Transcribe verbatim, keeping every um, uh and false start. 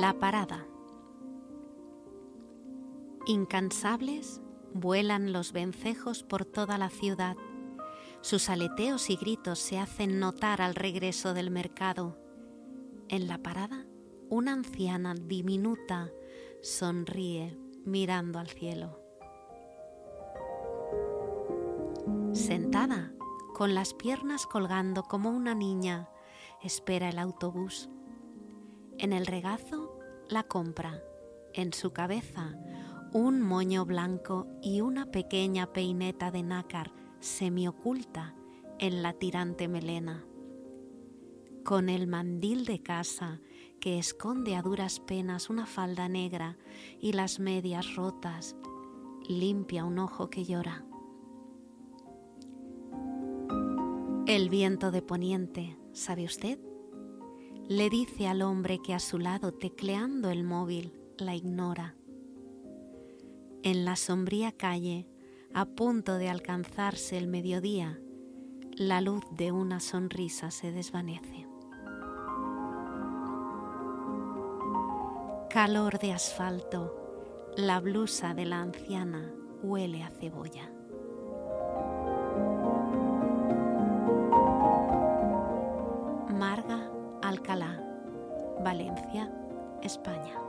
La parada. Incansables vuelan los vencejos por toda la ciudad. Sus aleteos y gritos se hacen notar al regreso del mercado. En la parada, una anciana diminuta sonríe mirando al cielo. Sentada, con las piernas colgando como una niña, espera el autobús. En el regazo, la compra. En su cabeza, un moño blanco y una pequeña peineta de nácar semioculta en la tirante melena. Con el mandil de casa que esconde a duras penas una falda negra y las medias rotas, limpia un ojo que llora. El viento de poniente, ¿sabe usted? Le dice al hombre que a su lado, tecleando el móvil, la ignora. En la sombría calle, a punto de alcanzarse el mediodía, la luz de una sonrisa se desvanece. Calor de asfalto, la blusa de la anciana huele a cebolla. Marga Alcalá, Valencia, España.